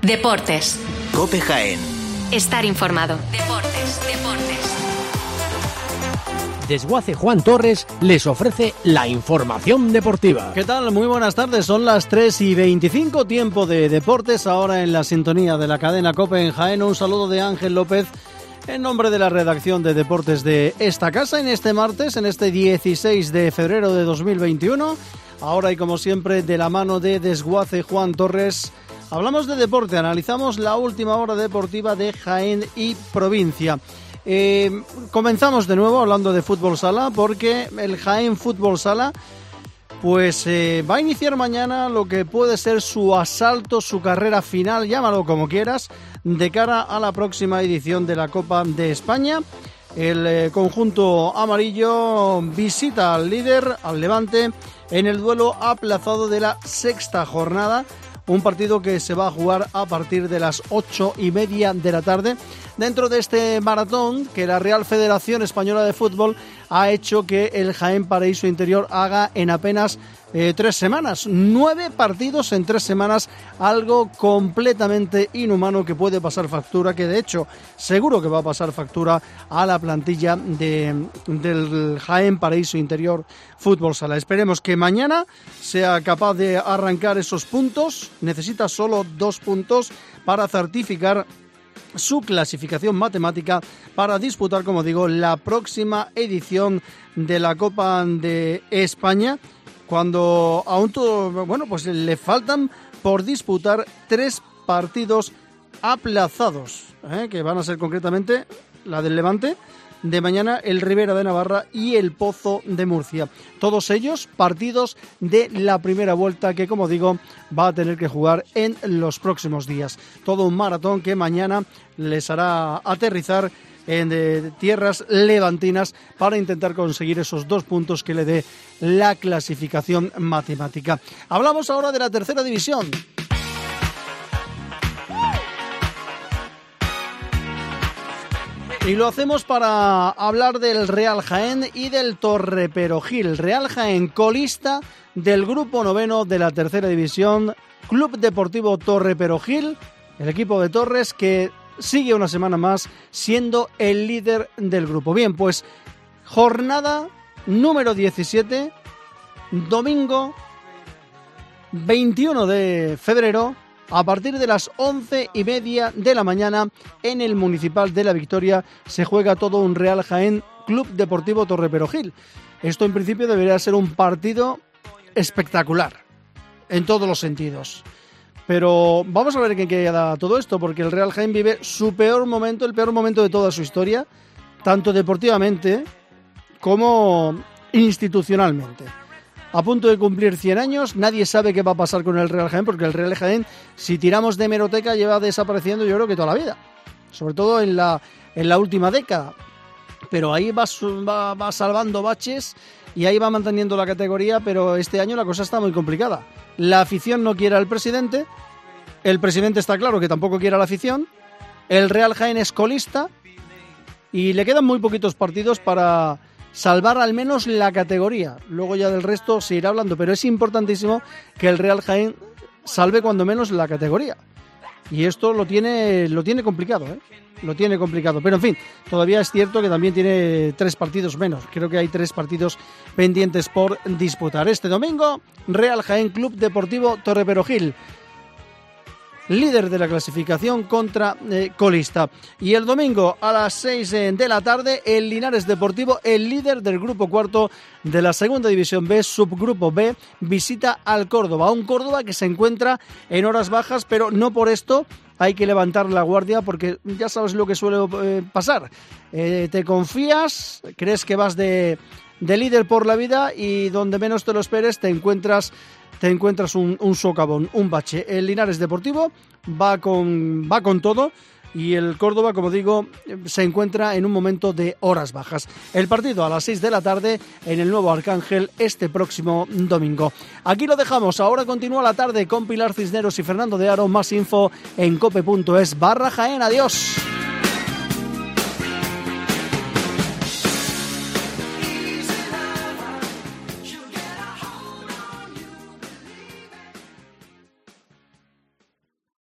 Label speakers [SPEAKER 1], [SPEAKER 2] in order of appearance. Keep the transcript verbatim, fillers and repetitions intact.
[SPEAKER 1] Deportes.
[SPEAKER 2] COPE Jaén.
[SPEAKER 1] Estar informado. Deportes, deportes.
[SPEAKER 3] Desguace Juan Torres les ofrece la información deportiva.
[SPEAKER 4] ¿Qué tal? Muy buenas tardes, son las tres y veinticinco, tiempo de deportes, ahora en la sintonía de la cadena COPE en Jaén. Un saludo de Ángel López en nombre de la redacción de deportes de esta casa en este martes, en este dieciséis de febrero de dos mil veintiuno. Ahora y como siempre de la mano de Desguace Juan Torres, hablamos de deporte, analizamos la última hora deportiva de Jaén y provincia. Eh, comenzamos de nuevo hablando de fútbol sala, porque el Jaén Fútbol Sala pues eh, va a iniciar mañana lo que puede ser su asalto, su carrera final, llámalo como quieras, de cara a la próxima edición de la Copa de España. El eh, conjunto amarillo visita al líder, al Levante, en el duelo aplazado de la sexta jornada. Un partido que se va a jugar a partir de las ocho y media de la tarde. Dentro de este maratón que la Real Federación Española de Fútbol ha hecho que el Jaén Paraíso Interior haga en apenas eh, tres semanas. Nueve partidos en tres semanas, algo completamente inhumano que puede pasar factura, que de hecho seguro que va a pasar factura a la plantilla de, del Jaén Paraíso Interior Fútbol Sala. Esperemos que mañana sea capaz de arrancar esos puntos. Necesita solo dos puntos para certificar su clasificación matemática para disputar, como digo, la próxima edición de la Copa de España, cuando aún todo, bueno, pues le faltan por disputar tres partidos aplazados, ¿eh? que van a ser concretamente la del Levante de mañana, el Ribera de Navarra y el Pozo de Murcia. Todos ellos partidos de la primera vuelta que, como digo, va a tener que jugar en los próximos días. Todo un maratón que mañana les hará aterrizar en eh, tierras levantinas para intentar conseguir esos dos puntos que le dé la clasificación matemática. Hablamos ahora de la tercera división. Y lo hacemos para hablar del Real Jaén y del Torre Perojil. Real Jaén, colista del grupo noveno de la tercera división. Club Deportivo Torre Perojil, el equipo de Torres, que sigue una semana más siendo el líder del grupo. Bien, pues jornada número diecisiete, domingo veintiuno de febrero, a partir de las once y media de la mañana, en el Municipal de La Victoria se juega todo un Real Jaén Club Deportivo Torre Perojil. Esto en principio debería ser un partido espectacular, en todos los sentidos. Pero vamos a ver qué queda todo esto, porque el Real Jaén vive su peor momento, el peor momento de toda su historia, tanto deportivamente como institucionalmente. A punto de cumplir cien años, nadie sabe qué va a pasar con el Real Jaén, porque el Real Jaén, si tiramos de hemeroteca, lleva desapareciendo yo creo que toda la vida, sobre todo en la, en la última década. Pero ahí va, va, va salvando baches y ahí va manteniendo la categoría, pero este año la cosa está muy complicada. La afición no quiere al presidente, el presidente está claro que tampoco quiere a la afición, el Real Jaén es colista y le quedan muy poquitos partidos para salvar al menos la categoría. Luego ya del resto se irá hablando, pero es importantísimo que el Real Jaén salve cuando menos la categoría. Y esto lo tiene, lo tiene complicado, ¿eh? Lo tiene complicado. Pero en fin, todavía es cierto que también tiene tres partidos menos. Creo que hay tres partidos pendientes por disputar. Este domingo, Real Jaén Club Deportivo Torre Perojil, líder de la clasificación contra eh, colista. Y el domingo a las seis eh, de la tarde, el Linares Deportivo, el líder del grupo cuarto de la segunda división B, subgrupo B, visita al Córdoba. Un Córdoba que se encuentra en horas bajas, pero no por esto hay que levantar la guardia, porque ya sabes lo que suele eh, pasar. Eh, te confías, crees que vas de, de líder por la vida y donde menos te lo esperes te encuentras te encuentras un, un socavón, un bache. El Linares Deportivo va con, va con todo y el Córdoba, como digo, se encuentra en un momento de horas bajas. El partido a las seis de la tarde en el Nuevo Arcángel este próximo domingo. Aquí lo dejamos, ahora continúa la tarde con Pilar Cisneros y Fernando de Aro. Más info en cope punto es barra Jaén. Adiós.